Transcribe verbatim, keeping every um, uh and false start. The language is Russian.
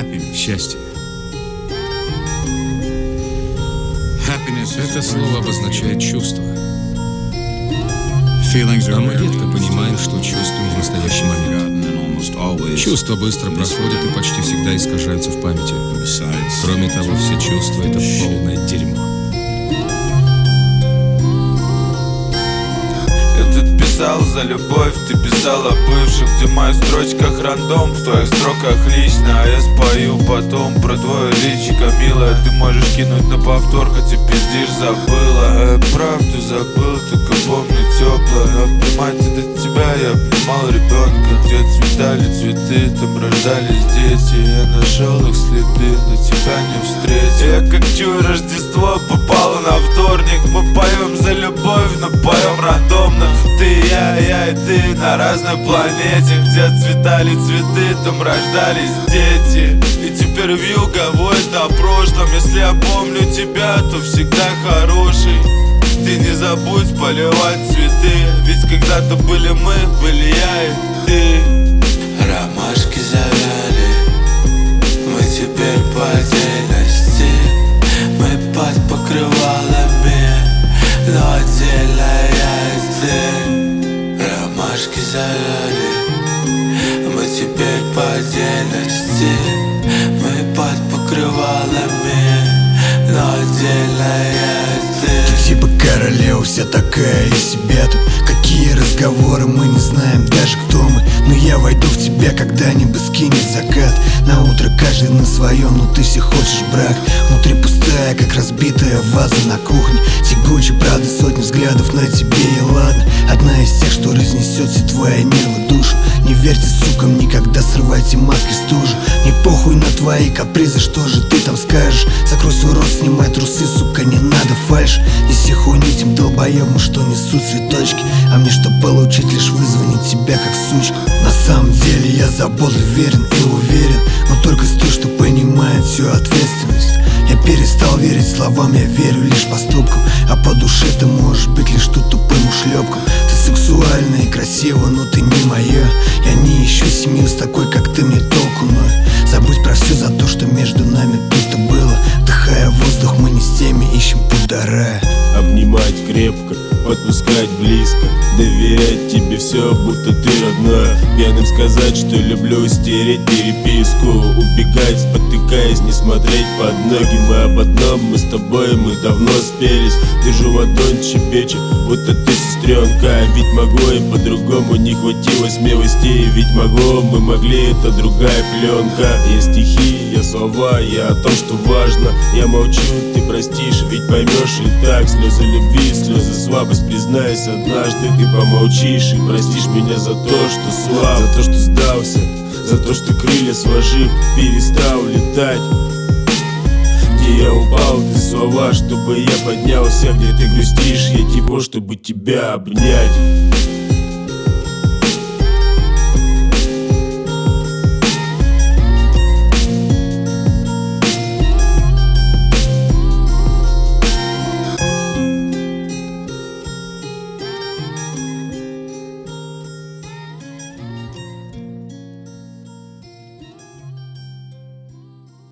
Счастье. Это слово обозначает чувство. А мы редко понимаем, что чувствуем в настоящий момент. Чувства быстро проходят и почти всегда искажаются в памяти. Кроме того, все чувства — это полное дерьмо. Писал за любовь, ты писал о бывших, где в моих строчках рандом, в твоих строках лично, а я спою потом про твое личико, милая. Ты можешь кинуть на повтор, хотя пиздишь, забыла. Я правду забыл, только помню теплое. Обнимать до тебя я обнимал ребенка, где цветали цветы, там рождались дети. Я нашел их следы, но тебя не встретил. Я как чую Рождество, попало на вторник. Мы поем за любовь, но поем рандомно. Ты, я, я и ты на разной планете, где цветали цветы, там рождались дети. И теперь вьюга воет о прошлом. Если я помню тебя, то всегда хороший. Ты не забудь поливать цветы, ведь когда-то были мы, были я и ты. Ромашки завяли, мы теперь по отдельности. Мы под покрывалами, но отдельно я и ты. Ромашки завяли, мы теперь по отдельности. Мы под покрывалами, но отдельно я и ты. Ты типа королева, вся такая из себя тут. Какие разговоры, мы не знаем даже кто мы. Но я войду в тебя, когда небо скинет закат. На утро каждый на своем, но ты все хочешь брак. Внутри пустая, как разбитая ваза на кухне. Тягучий, правда, сотни взглядов на тебе, и ладно. Одна из тех, что разнесет все твои нервы, душу. Не верьте сукам, никогда срывайте маски стужу. Не похуй на твои капризы, что же ты там скажешь? Закрой свой рот, снимай трусы, сука, не надо фальшь. Неси хуйню тем долбоебам, что несут цветочки. А мне что получить, лишь вызвонить тебя как сучку. На самом деле я заботлив, и уверен, но только с той, что понимает всю ответственность. Я перестал верить словам, я верю лишь поступкам. А по душе ты можешь быть лишь тут тупым ушлепком. Ты сексуальна и красива, но ты не моя. Я не ищу семью с такой, как ты, мне толку ноль. Забудь про все за то, что между нами тут-то было. Вдыхая воздух, мы не с теми ищем путь до рая. Обнимать крепко, подпускать близко, доверять тебе все, будто ты родная. Пьяным сказать, что люблю, стереть переписку. Убегать, спотыкаясь, не смотреть под ноги. Мы об одном, мы с тобой, мы давно спелись. Держу ладонь, щепеча, будто ты сестренка. Ведь могу и по-другому, не хватило смелости. Ведь могло, мы могли, это другая пленка. Я стихи, я слова, я о том, что важно. Я молчу, ты простишь, ведь поймешь и так. Слезы любви, слезы слабость, признайся, однажды ты помолчишь и простишь меня за то, что слаб, за то, что сдался, за то, что крылья сложив, перестал летать. Где я упал, ты слова, чтобы я поднялся. Где ты грустишь, я тепло, чтобы тебя обнять.